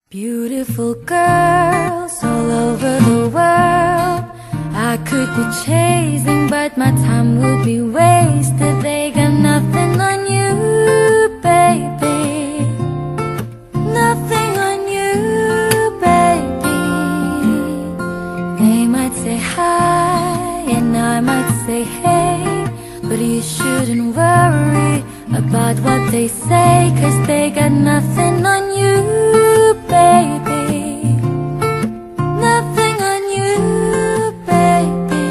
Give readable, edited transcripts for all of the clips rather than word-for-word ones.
Beautiful girls all over the world I could be chasing, but my time would be wasted. They got nothing on you, baby. Nothing on you, baby. They might say hi and I might say hey, but you shouldn't worry about what they say, 'cause they got nothing on you, baby. Nothing on you, baby.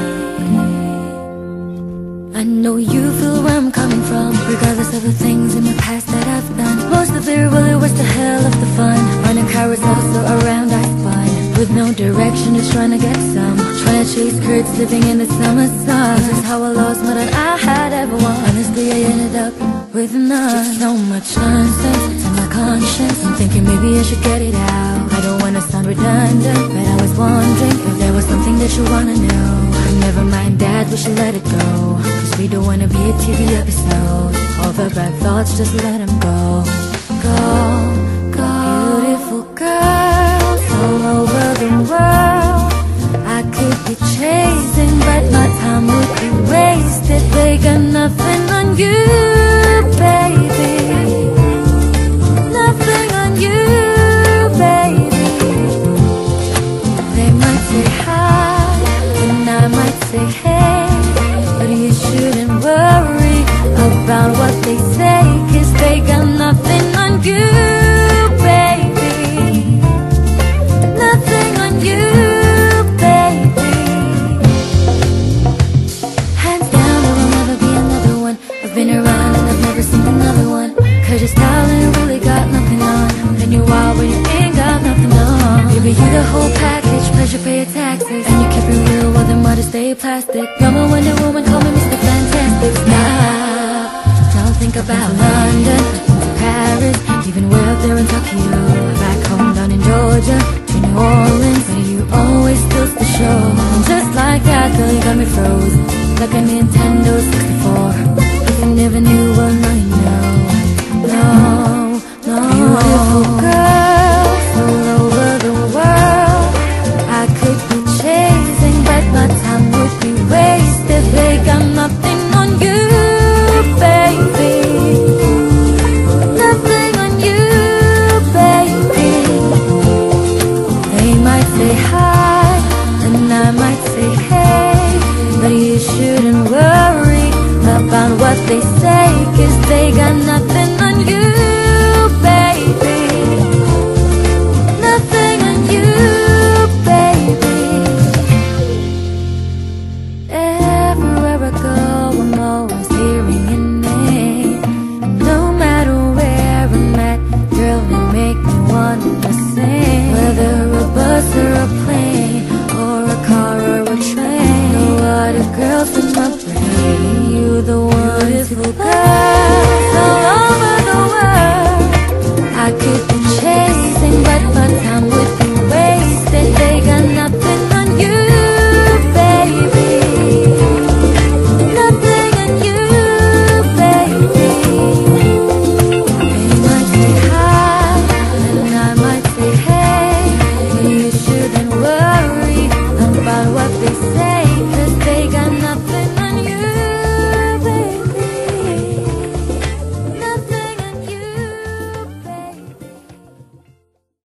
I know you feel where I'm coming from, regardless of the things in the past that I've done. Most of it really was the hell of the fun, running carousels so around I spun, with no direction, just trying to get some, trying to chase skirts, living in the summer sun. This is how I lost more than I had ever won. Honestly, I ended up with none. Just so much nonsense in my conscience. I'm thinking maybe I should get it out. I don't wanna sound redundant, but I was wondering if there was something that you wanna know. Never mind that, we should let it go, 'cause we don't wanna be a TV episode. All the bad thoughts, just let them go. Go, go. Beautiful girls all over the world I could be chasing, but my time would be wasted. They got nothing on you, baby. Nothing on you, baby. They might say hi and I might say hey, but you shouldn't worry about what they say, 'cause they got nothing on you, baby. Nothing on you, baby. Hands down, there will never be another one. I've been around and I've never seen another one, 'cause your style ain't really got nothing on, and you are when you ain't got nothing on. Baby, you the whole package, pleasure pay your taxes, and you keep it real while the mother stay plastic. You're my Wonder Woman, call me Mr. Fantastic. Stop, don't think about London, Paris, even way up there in Tokyo. Back home down in Georgia, to New Orleans, where you always steals the show. And just like that, girl, you got me froze, like a Nintendo 64. If you never knew, well, now you know. No, no. Beautiful girl